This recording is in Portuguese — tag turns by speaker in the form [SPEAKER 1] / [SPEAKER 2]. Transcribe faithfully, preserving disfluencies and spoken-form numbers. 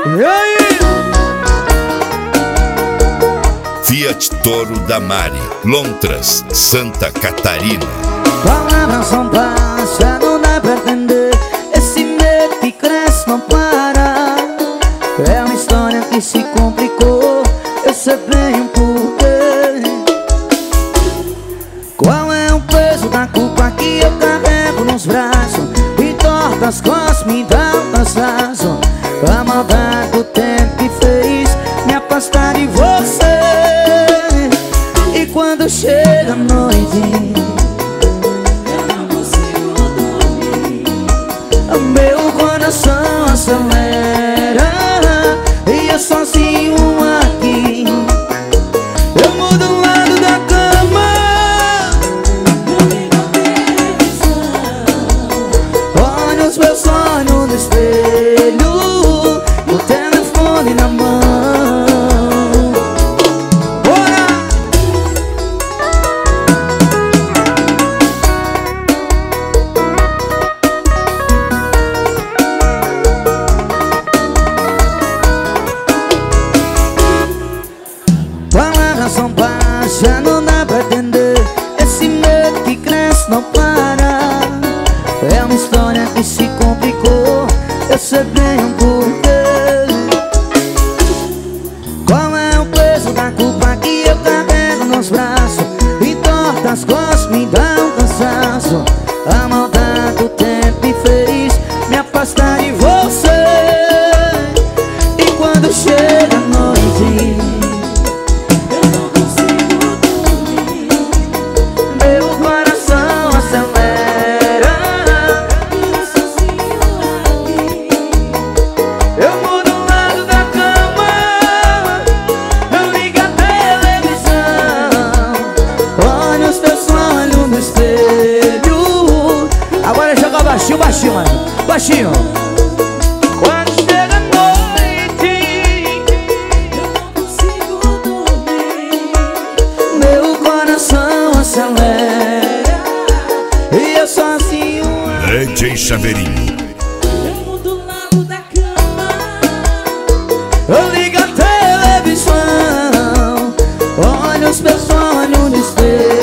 [SPEAKER 1] E aí?
[SPEAKER 2] Fiat Toro da Mari, Lontras, Santa Catarina.
[SPEAKER 3] Palavras são baixas, não dá pra entender. Esse medo que cresce não para. É uma história que se complicou, eu sei bem o porquê. Qual é o peso da culpa que eu carrego nos braços? E torta as costas, me dá um cansaço. A maldade do tempo que fez me afastar de você. E quando chega a noite,
[SPEAKER 4] eu não consigo dormir.
[SPEAKER 3] meu coração acelera e eu sozinho aqui. Eu mudo o lado da cama,
[SPEAKER 4] Eu ligo a televisão,
[SPEAKER 3] olho os meus sonhos no espelho, o telefone na mão. Bora! Palavras são baixas, não dá pra entender. Esse medo que cresce não para. É uma história que se complicou, eu sei bem o porquê. Qual é o peso da culpa que eu carrego nos braços? E torta as costas, me dá um cansaço. A maldade do tempo me fez me afastar de você. E quando chega a noite,
[SPEAKER 4] eu não consigo dormir.
[SPEAKER 3] meu coração acelera
[SPEAKER 4] E eu sozinho aqui.
[SPEAKER 3] eu mudo o lado da cama, eu ligo a televisão, olho os teus olhos no espelho. Agora joga baixinho, baixinho, mano, baixinho. Quando chega a noite,
[SPEAKER 4] Eu não consigo dormir.
[SPEAKER 3] meu coração acelera e eu sozinho.
[SPEAKER 2] D J Chaveirinho.
[SPEAKER 4] Eu mudo o lado da cama,
[SPEAKER 3] Eu ligo a televisão, olho os meus olhos no espelho.